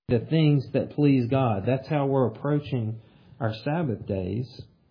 the things that please God. That's how we're approaching our Sabbath days,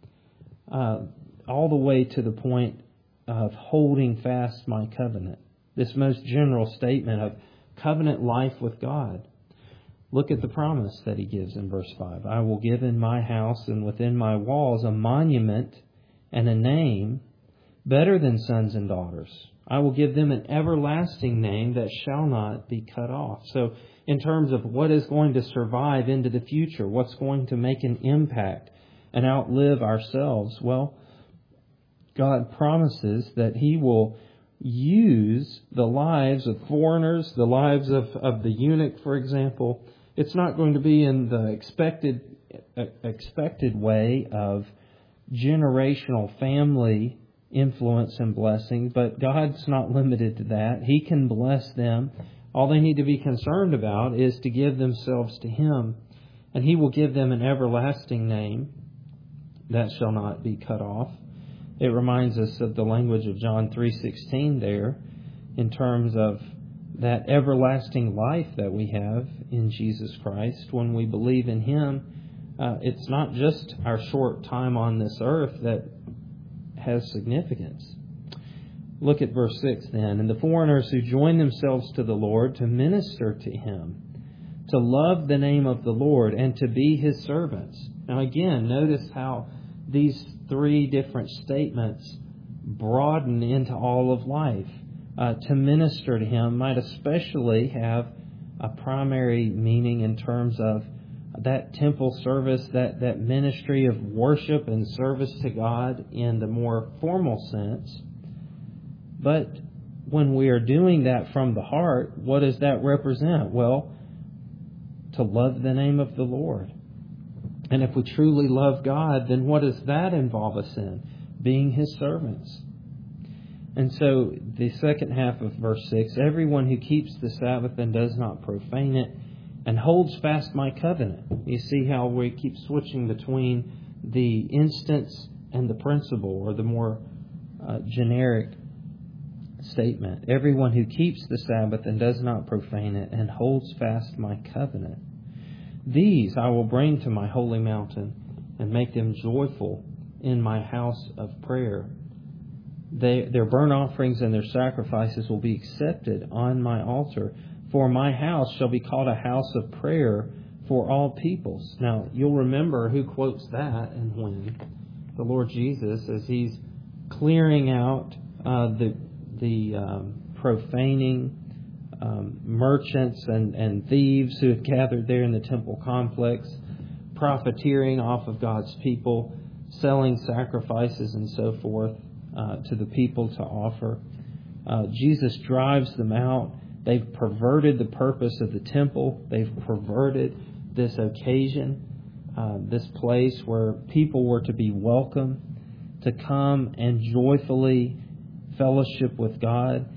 all the way to the point of holding fast my covenant. This most general statement of covenant life with God. Look at the promise that He gives in verse 5. I will give in my house and within my walls a monument and a name better than sons and daughters. I will give them an everlasting name that shall not be cut off. So in terms of what is going to survive into the future, what's going to make an impact and outlive ourselves, well, God promises that He will use the lives of foreigners, the lives of the eunuch, for example. It's not going to be in the expected way of generational family influence and blessing, but God's not limited to that. He can bless them. All they need to be concerned about is to give themselves to Him, and He will give them an everlasting name that shall not be cut off. It reminds us of the language of John 3:16 there, in terms of that everlasting life that we have in Jesus Christ. When we believe in Him, it's not just our short time on this earth that has significance. Look at verse 6 then. And the foreigners who join themselves to the Lord to minister to Him, to love the name of the Lord, and to be His servants. Now again, notice how these three different statements broaden into all of life. To minister to Him might especially have a primary meaning in terms of that temple service, that ministry of worship and service to God in the more formal sense. But when we are doing that from the heart, what does that represent? Well, to love the name of the Lord. And if we truly love God, then what does that involve us in? Being His servants. And so the second half of verse 6, everyone who keeps the Sabbath and does not profane it, and holds fast my covenant. You see how we keep switching between the instance and the principle, or the more generic statement. Everyone who keeps the Sabbath and does not profane it, and holds fast my covenant. These I will bring to my holy mountain, and make them joyful in my house of prayer. Their burnt offerings and their sacrifices will be accepted on my altar. For my house shall be called a house of prayer for all peoples. Now, you'll remember who quotes that and when. The Lord Jesus, as He's clearing out the profaning merchants and thieves who have gathered there in the temple complex, profiteering off of God's people, selling sacrifices and so forth to the people to offer. Jesus drives them out. They've perverted the purpose of the temple. They've perverted this occasion, this place where people were to be welcome, to come and joyfully fellowship with God.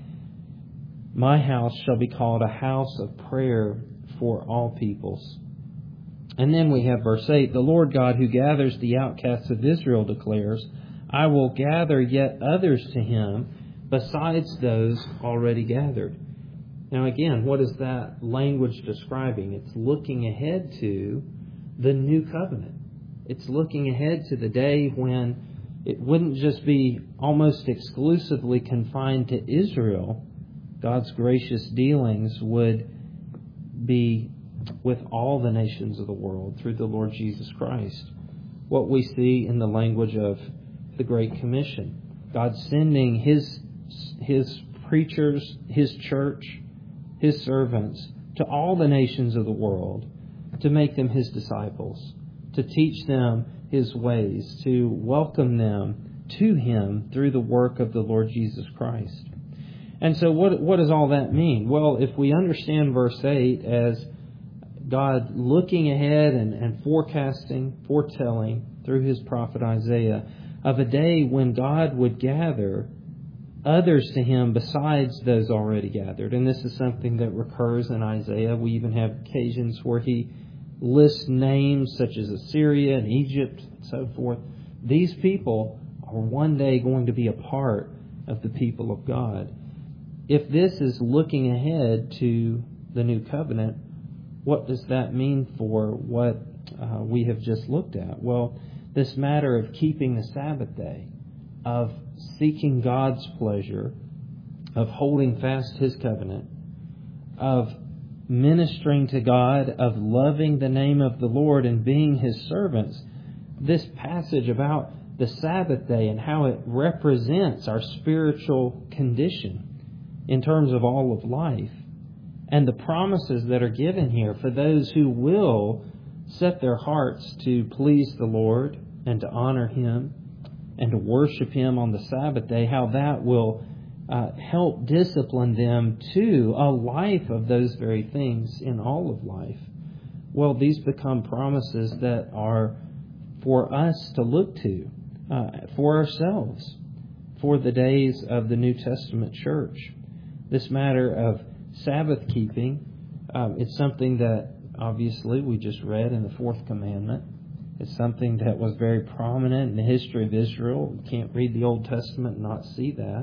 My house shall be called a house of prayer for all peoples. And then we have verse 8. The Lord God who gathers the outcasts of Israel declares, I will gather yet others to Him besides those already gathered. Now again, what is that language describing? It's looking ahead to the new covenant. It's looking ahead to the day when it wouldn't just be almost exclusively confined to Israel. God's gracious dealings would be with all the nations of the world through the Lord Jesus Christ. What we see in the language of the Great Commission. God sending His preachers, His church, His servants to all the nations of the world to make them His disciples, to teach them His ways, to welcome them to Him through the work of the Lord Jesus Christ. And so what does all that mean? Well, if we understand verse 8 as God looking ahead and forecasting, foretelling through His prophet Isaiah of a day when God would gather others to Him besides those already gathered. And this is something that recurs in Isaiah. We even have occasions where he lists names such as Assyria and Egypt and so forth. These people are one day going to be a part of the people of God. If this is looking ahead to the new covenant, what does that mean for what we have just looked at? Well, this matter of keeping the Sabbath day, of seeking God's pleasure, of holding fast His covenant, of ministering to God, of loving the name of the Lord and being His servants. This passage about the Sabbath day and how it represents our spiritual condition in terms of all of life, and the promises that are given here for those who will set their hearts to please the Lord and to honor Him and to worship Him on the Sabbath day, how that will help discipline them to a life of those very things in all of life. Well, these become promises that are for us to look to, for ourselves, for the days of the New Testament church. This matter of Sabbath keeping, it's something that obviously we just read in the Fourth Commandment. It's something that was very prominent in the history of Israel. You can't read the Old Testament and not see that.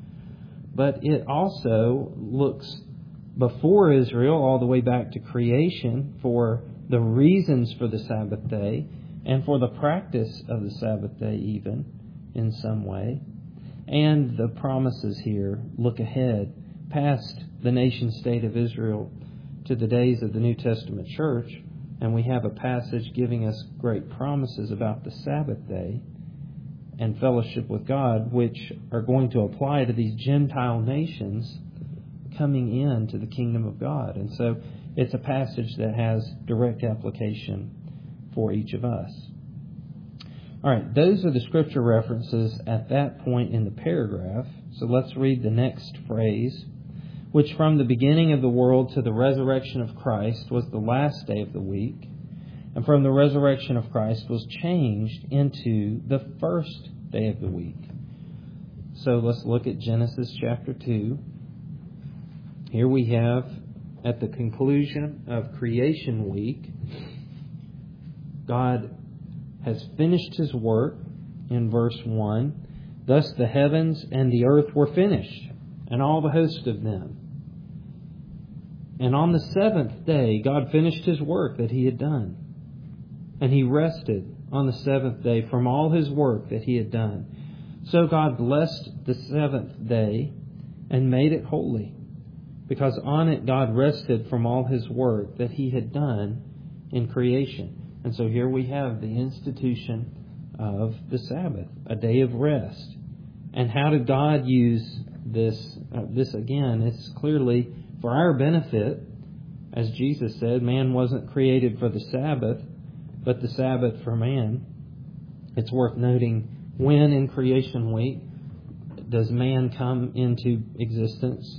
But it also looks before Israel all the way back to creation for the reasons for the Sabbath day and for the practice of the Sabbath day even in some way. And the promises here look ahead past the nation-state of Israel to the days of the New Testament church. And we have a passage giving us great promises about the Sabbath day and fellowship with God, which are going to apply to these Gentile nations coming into the kingdom of God. And so it's a passage that has direct application for each of us. All right, those are the scripture references at that point in the paragraph. So let's read the next phrase, which from the beginning of the world to the resurrection of Christ was the last day of the week, and from the resurrection of Christ was changed into the first day of the week. So let's look at Genesis chapter 2. Here we have, at the conclusion of creation week, God has finished His work in verse 1. Thus the heavens and the earth were finished, and all the host of them. And on the seventh day, God finished His work that He had done. And He rested on the seventh day from all His work that He had done. So God blessed the seventh day and made it holy, because on it God rested from all His work that He had done in creation. And so here we have the institution of the Sabbath, a day of rest. And how did God use this? This again, it's clearly for our benefit. As Jesus said, man wasn't created for the Sabbath, but the Sabbath for man. It's worth noting, when in creation week does man come into existence?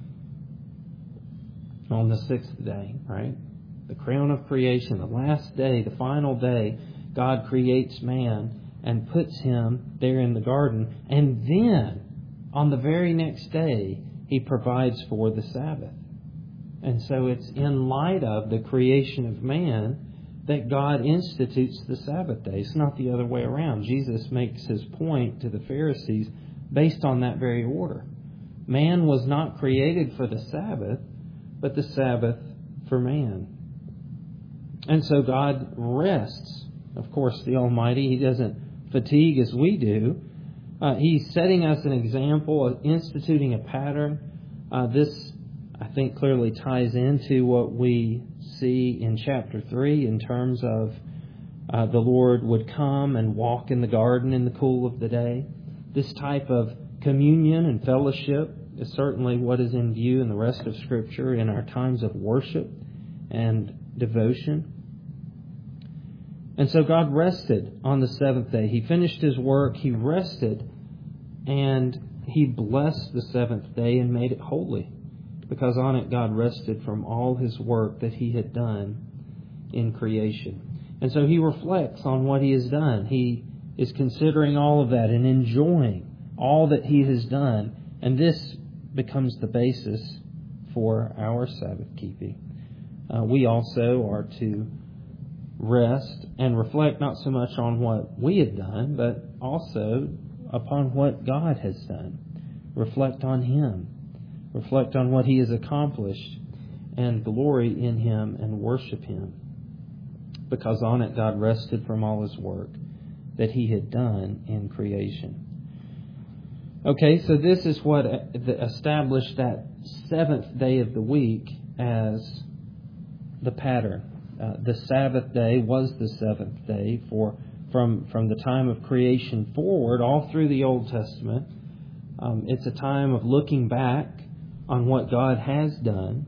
On the sixth day, right? The crown of creation, the last day, the final day, God creates man and puts him there in the garden. And then, on the very next day, He provides for the Sabbath. And so it's in light of the creation of man that God institutes the Sabbath day. It's not the other way around. Jesus makes His point to the Pharisees based on that very order. Man was not created for the Sabbath, but the Sabbath for man. And so God rests. Of course, the Almighty, He doesn't fatigue as we do. He's setting us an example, instituting a pattern. This, I think, clearly ties into what we see in chapter 3 in terms of the Lord would come and walk in the garden in the cool of the day. This type of communion and fellowship is certainly what is in view in the rest of Scripture in our times of worship and devotion. And so God rested on the seventh day. He finished His work, He rested, and He blessed the seventh day and made it holy, because on it God rested from all His work that He had done in creation. And so He reflects on what He has done. He is considering all of that and enjoying all that He has done. And this becomes the basis for our Sabbath keeping. We also are to rest and reflect not so much on what we have done, but also upon what God has done. Reflect on Him. Reflect on what He has accomplished. and glory in Him and worship Him, because on it God rested from all His work that He had done in creation. Okay, so this is what established that seventh day of the week as the pattern. The Sabbath day was the seventh day from the time of creation forward, all through the Old Testament. It's a time of looking back on what God has done.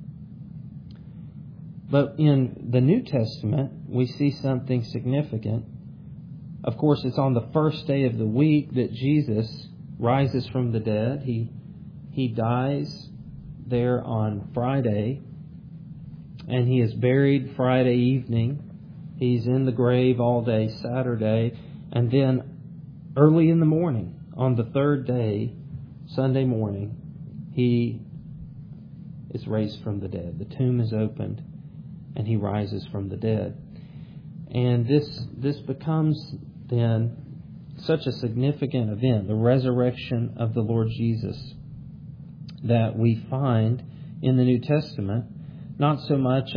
But in the New Testament, we see something significant. Of course, it's on the first day of the week that Jesus rises from the dead. He dies there on Friday, and He is buried Friday evening. He's in the grave all day Saturday, and then early in the morning, on the third day, Sunday morning, He is raised from the dead. The tomb is opened, and He rises from the dead. And this becomes then such a significant event, the resurrection of the Lord Jesus, that we find in the New Testament. Not so much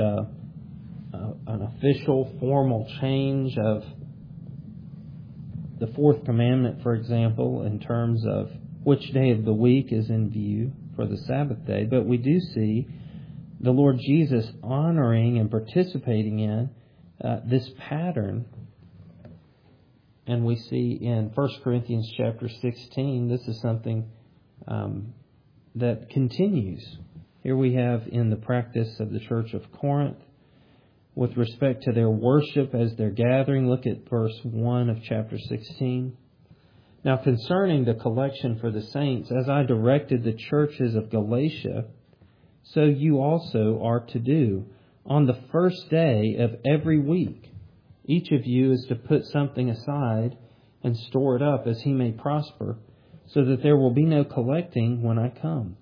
an official, formal change of the fourth commandment, for example, in terms of which day of the week is in view for the Sabbath day, but we do see the Lord Jesus honoring and participating in this pattern. And we see in 1 Corinthians chapter 16, this is something that continues. Here we have in the practice of the church of Corinth, with respect to their worship as they're gathering. Look at verse 1 of chapter 16. Now concerning the collection for the saints, as I directed the churches of Galatia, so you also are to do. On the first day of every week, each of you is to put something aside and store it up as he may prosper, so that there will be no collecting when I come.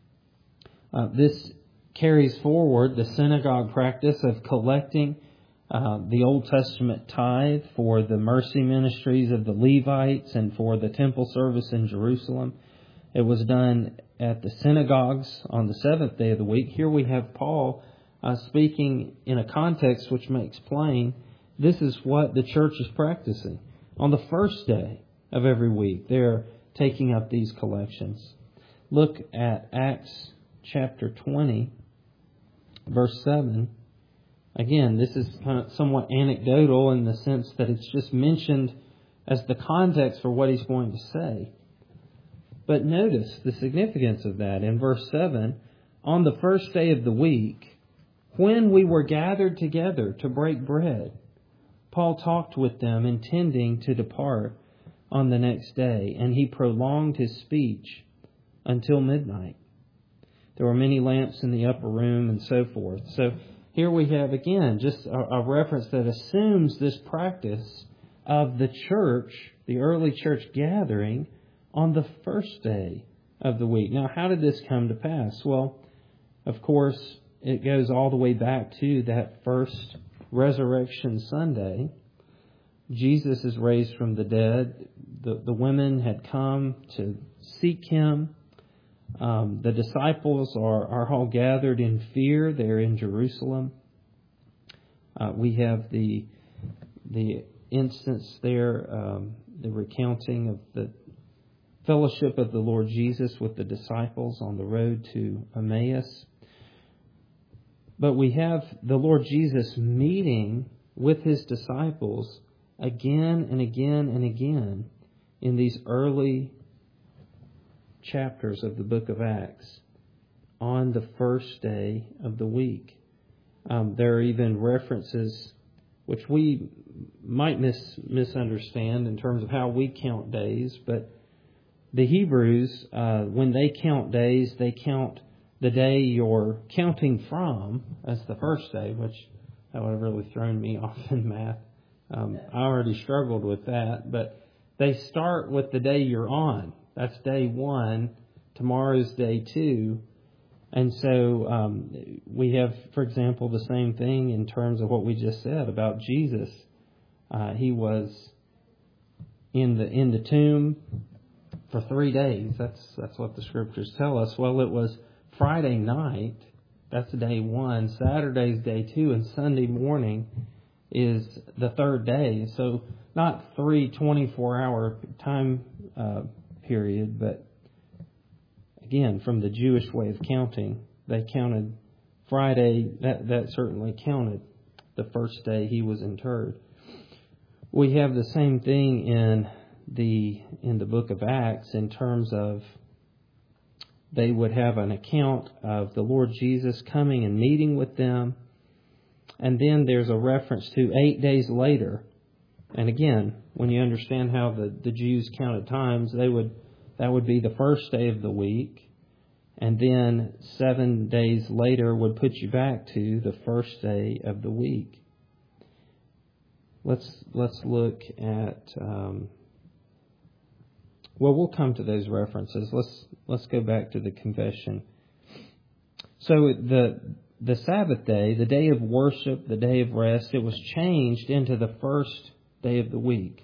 This carries forward the synagogue practice of collecting the Old Testament tithe for the mercy ministries of the Levites and for the temple service in Jerusalem. It was done at the synagogues on the seventh day of the week. Here we have Paul speaking in a context which makes plain this is what the church is practicing. On the first day of every week, they're taking up these collections. Look at Acts chapter 20, verse 7. Again, this is kind of somewhat anecdotal in the sense that it's just mentioned as the context for what he's going to say. But notice the significance of that. In verse 7, on the first day of the week, when we were gathered together to break bread, Paul talked with them, intending to depart on the next day, and he prolonged his speech until midnight. There were many lamps in the upper room and so forth. So here we have again just a reference that assumes this practice of the church, the early church gathering on the first day of the week. Now, how did this come to pass? Well, of course, it goes all the way back to that first Resurrection Sunday. Jesus is raised from the dead. The women had come to seek Him. The disciples are all gathered in fear. They're in Jerusalem. We have the instance there, the recounting of the fellowship of the Lord Jesus with the disciples on the road to Emmaus. But we have the Lord Jesus meeting with His disciples again and again and again in these early chapters of the book of Acts on the first day of the week. There are even references which we might misunderstand in terms of how we count days, but the Hebrews, when they count days, they count the day you're counting from as the first day, which that would have really thrown me off in math. I already struggled with that, but they start with the day you're on. That's day one. Tomorrow's day two. And so we have, for example, the same thing in terms of what we just said about Jesus. He was in the tomb for 3 days. That's what the Scriptures tell us. Well, it was Friday night. That's day 1. Saturday's day 2, and Sunday morning is the third day. So not 3 24-hour time period, but again, from the Jewish way of counting, they counted Friday. That certainly counted the first day he was interred. We have the same thing in the book of Acts in terms of they would have an account of the Lord Jesus coming and meeting with them. And then there's a reference to 8 days later. And again, when you understand how the Jews counted times, that would be the first day of the week. And then 7 days later would put you back to the first day of the week. Let's look at... we'll come to those references. Let's go back to the confession. So the Sabbath day, the day of worship, the day of rest, it was changed into the first day of the week.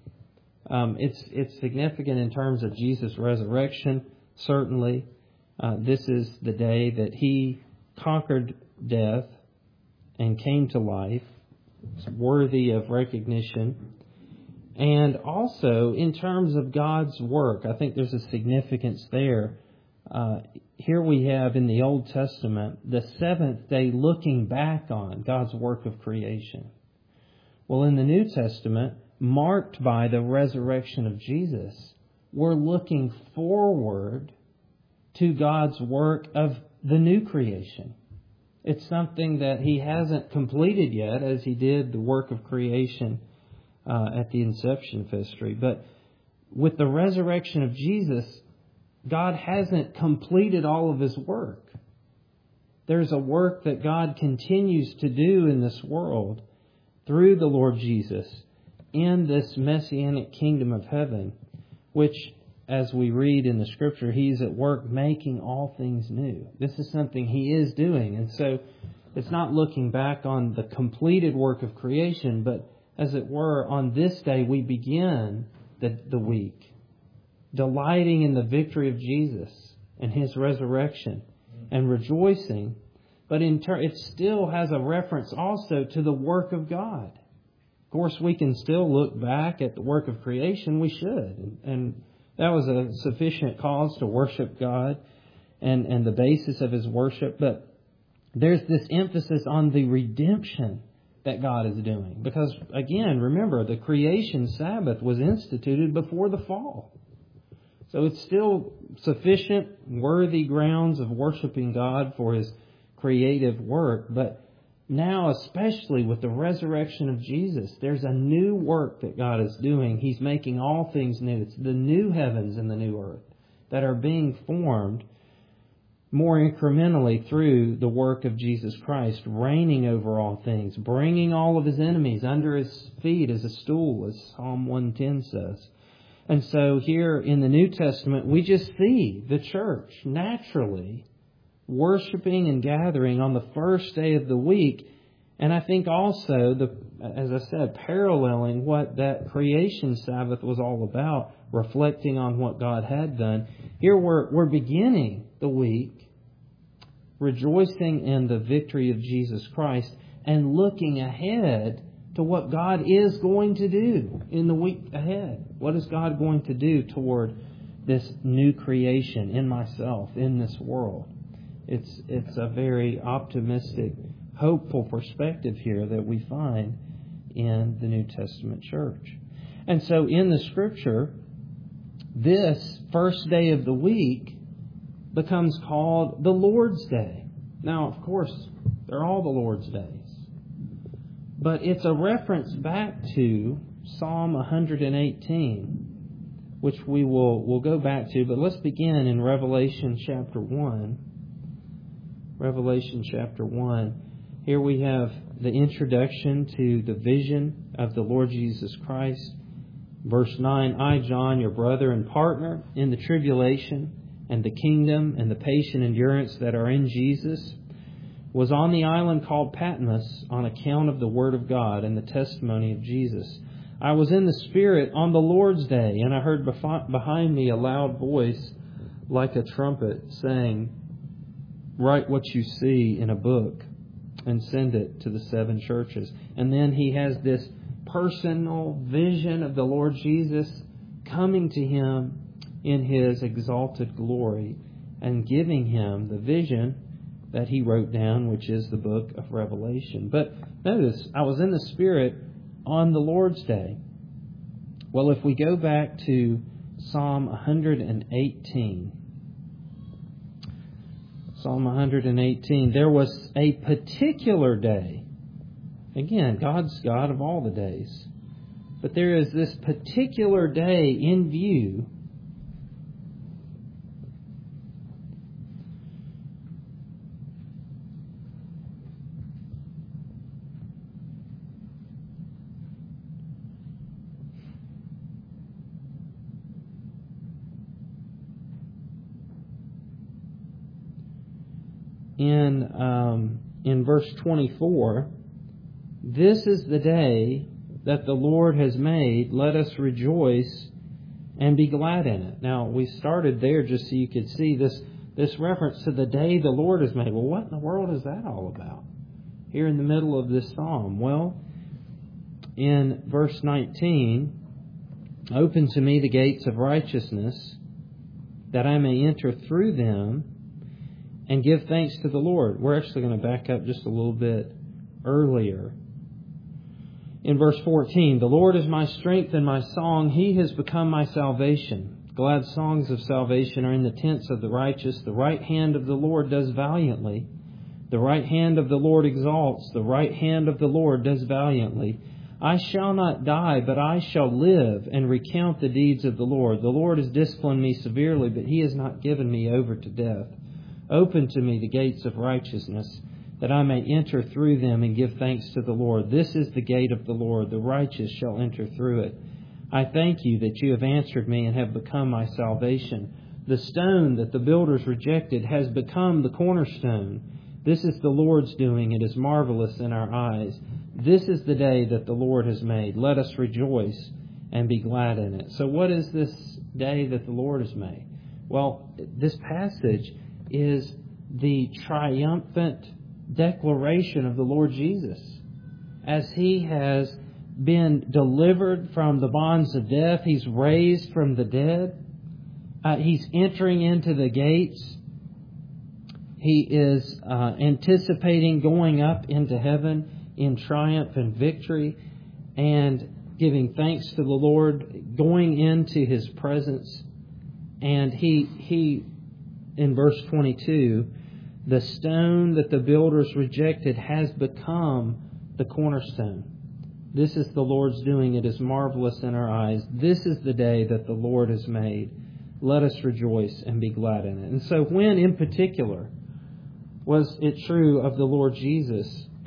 It's significant in terms of Jesus' resurrection, certainly. This is the day that He conquered death and came to life. It's worthy of recognition. And also, in terms of God's work, I think there's a significance there. Here we have in the Old Testament the seventh day looking back on God's work of creation. Well, in the New Testament, marked by the resurrection of Jesus, we're looking forward to God's work of the new creation. It's something that He hasn't completed yet, as He did the work of creation at the inception of history. But with the resurrection of Jesus, God hasn't completed all of His work. There's a work that God continues to do in this world through the Lord Jesus in this messianic kingdom of heaven, which, as we read in the Scripture, He's at work making all things new. This is something He is doing. And so it's not looking back on the completed work of creation, but as it were, on this day we begin the week, delighting in the victory of Jesus and His resurrection and rejoicing. But in turn, it still has a reference also to the work of God. Of course, we can still look back at the work of creation. We should. And that was a sufficient cause to worship God and the basis of His worship. But there's this emphasis on the redemption that God is doing. Because, again, remember, the creation Sabbath was instituted before the fall. So it's still sufficient, worthy grounds of worshiping God for His creative work. But now, especially with the resurrection of Jesus, there's a new work that God is doing. He's making all things new. It's the new heavens and the new earth that are being formed more incrementally through the work of Jesus Christ, reigning over all things, bringing all of His enemies under His feet as a stool, as Psalm 110 says. And so here in the New Testament, we just see the church naturally worshiping and gathering on the first day of the week. And I think also, as I said, paralleling what that creation Sabbath was all about, reflecting on what God had done. Here we're beginning the week rejoicing in the victory of Jesus Christ and looking ahead to what God is going to do in the week ahead. What is God going to do toward this new creation in myself, in this world? It's a very optimistic, hopeful perspective here that we find in the New Testament church. And so in the Scripture, this first day of the week becomes called the Lord's Day. Now, of course, they're all the Lord's days. But it's a reference back to Psalm 118, which we'll go back to. But let's begin in Revelation chapter 1. Revelation chapter 1. Here we have the introduction to the vision of the Lord Jesus Christ. Verse 9, I, John, your brother and partner in the tribulation and the kingdom and the patient endurance that are in Jesus, was on the island called Patmos on account of the word of God and the testimony of Jesus. I was in the Spirit on the Lord's day, and I heard behind me a loud voice like a trumpet saying, write what you see in a book and send it to the 7 churches. And then he has this personal vision of the Lord Jesus coming to him in his exalted glory and giving him the vision that he wrote down, which is the book of Revelation. But notice, I was in the Spirit on the Lord's Day. Well, if we go back to Psalm 118, Psalm 118, there was a particular day. Again, God's God of all the days. But there is this particular day in view in verse 24. This is the day that the Lord has made. Let us rejoice and be glad in it. Now, we started there just so you could see this reference to the day the Lord has made. Well, what in the world is that all about? Here in the middle of this psalm. Well, in verse 19, open to me the gates of righteousness, that I may enter through them and give thanks to the Lord. We're actually going to back up just a little bit earlier. In verse 14, the Lord is my strength and my song. He has become my salvation. Glad songs of salvation are in the tents of the righteous. The right hand of the Lord does valiantly. The right hand of the Lord exalts. The right hand of the Lord does valiantly. I shall not die, but I shall live and recount the deeds of the Lord. The Lord has disciplined me severely, but He has not given me over to death. Open to me the gates of righteousness, that I may enter through them and give thanks to the Lord. This is the gate of the Lord. The righteous shall enter through it. I thank you that you have answered me and have become my salvation. The stone that the builders rejected has become the cornerstone. This is the Lord's doing. It is marvelous in our eyes. This is the day that the Lord has made. Let us rejoice and be glad in it. So what is this day that the Lord has made? Well, this passage is the triumphant declaration of the Lord Jesus as He has been delivered from the bonds of death. He's raised from the dead. He's entering into the gates. He is anticipating going up into heaven in triumph and victory and giving thanks to the Lord, going into His presence. And he in verse 22, the stone that the builders rejected has become the cornerstone. This is the Lord's doing. It is marvelous in our eyes. This is the day that the Lord has made. Let us rejoice and be glad in it. And so when in particular was it true of the Lord Jesus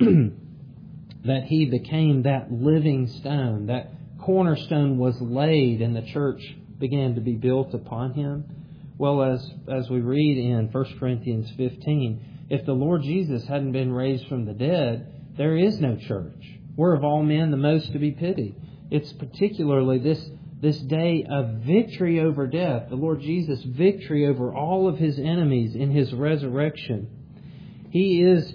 that He became that living stone, that cornerstone was laid and the church began to be built upon Him? Well, as we read in 1 Corinthians 15, if the Lord Jesus hadn't been raised from the dead, there is no church. We're of all men the most to be pitied. It's particularly this day of victory over death, the Lord Jesus' victory over all of His enemies in His resurrection. He is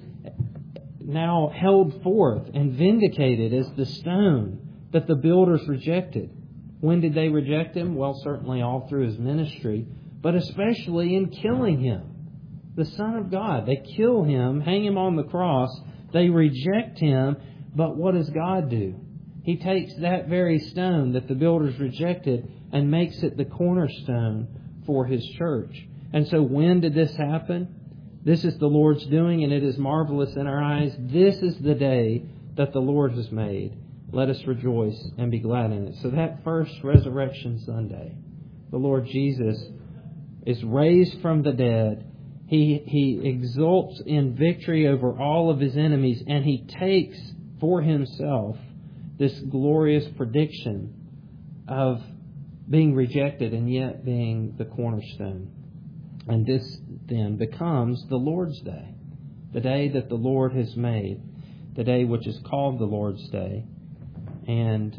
now held forth and vindicated as the stone that the builders rejected. When did they reject Him? Well, certainly all through His ministry, but especially in killing Him, the Son of God. They kill Him, hang Him on the cross. They reject Him. But what does God do? He takes that very stone that the builders rejected and makes it the cornerstone for His church. And so when did this happen? This is the Lord's doing, and it is marvelous in our eyes. This is the day that the Lord has made. Let us rejoice and be glad in it. So that first Resurrection Sunday, the Lord Jesus is raised from the dead. He exults in victory over all of His enemies, and He takes for Himself this glorious prediction of being rejected and yet being the cornerstone. And this then becomes the Lord's Day, the day that the Lord has made, the day which is called the Lord's Day. And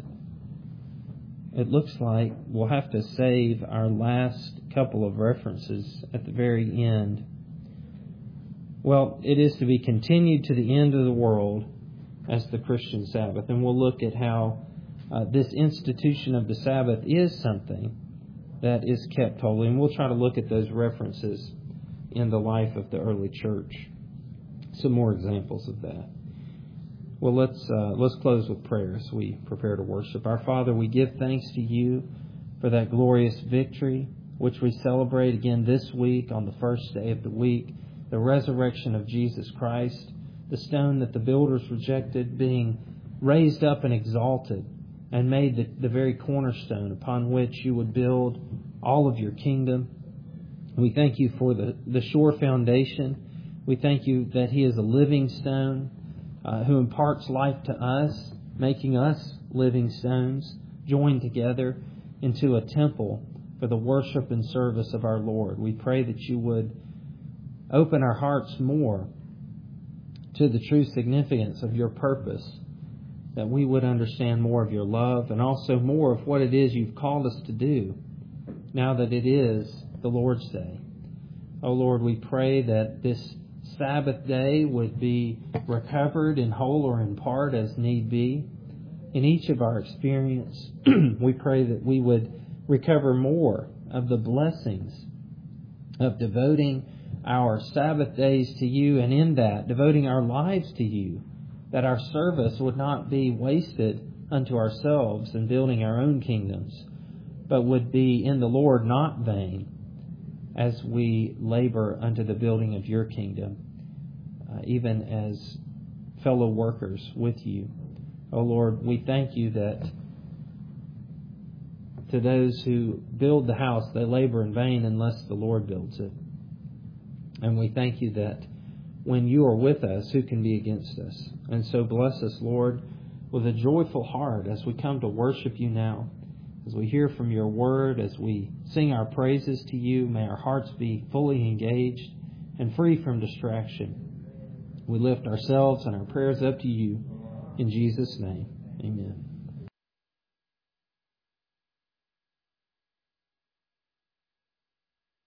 it looks like we'll have to save our last couple of references at the very end Well, it is to be continued to the end of the world as the Christian Sabbath. And we'll look at how this institution of the Sabbath is something that is kept holy. And we'll try to look at those references in the life of the early church. Some more examples of that. Well, let's close with prayer as we prepare to worship. Our Father, we give thanks to you for that glorious victory, which we celebrate again this week on the first day of the week, the resurrection of Jesus Christ, the stone that the builders rejected being raised up and exalted and made the very cornerstone upon which you would build all of your kingdom. We thank you for the sure foundation. We thank you that He is a living stone who imparts life to us, making us living stones, joined together into a temple for the worship and service of our Lord. We pray that you would open our hearts more to the true significance of your purpose, that we would understand more of your love and also more of what it is you've called us to do now that it is the Lord's Day. Oh Lord, we pray that this Sabbath day would be recovered in whole or in part as need be. In each of our experience, we pray that we would recover more of the blessings of devoting our Sabbath days to you, and in that, devoting our lives to you, that our service would not be wasted unto ourselves in building our own kingdoms, but would be in the Lord not vain as we labor unto the building of your kingdom, even as fellow workers with you. Oh Lord, we thank you that to those who build the house, they labor in vain unless the Lord builds it. And we thank you that when you are with us, who can be against us? And so bless us, Lord, with a joyful heart as we come to worship you now, as we hear from your word, as we sing our praises to you. May our hearts be fully engaged and free from distraction. We lift ourselves and our prayers up to you. In Jesus' name, amen.